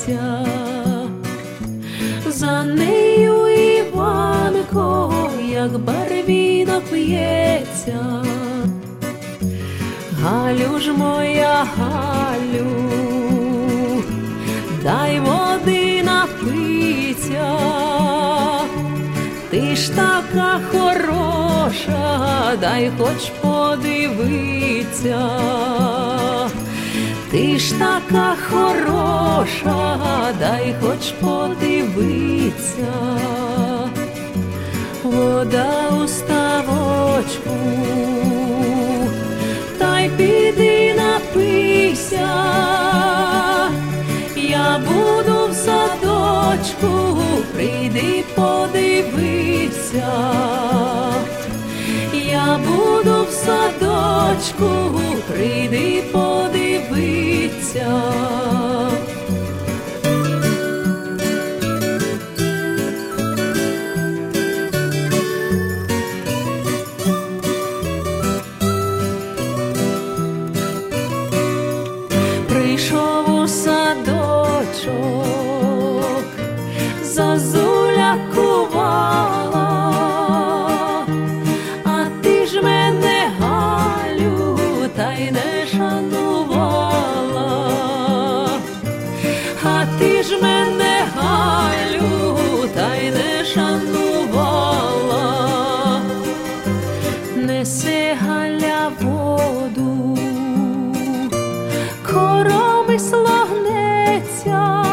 сміється, за нею Іванко, як барвінок п'ється. Галю ж моя, Галю, дай води напиться, ти ж така хороша, дай хоч подивиться. Ти ж така хороша, дай хоч подивиться. Вода у ставочку, та й піди напийся, я буду в садочку, прийди подивися. Я буду в садочку, прийди подивися. Прийшов у садочок, зозуля кувала, а ти ж мене, Галю, та й не шанувала. А ти ж мене, Галю, та й не шанувала. Несе Галя воду, коромисло гнеться,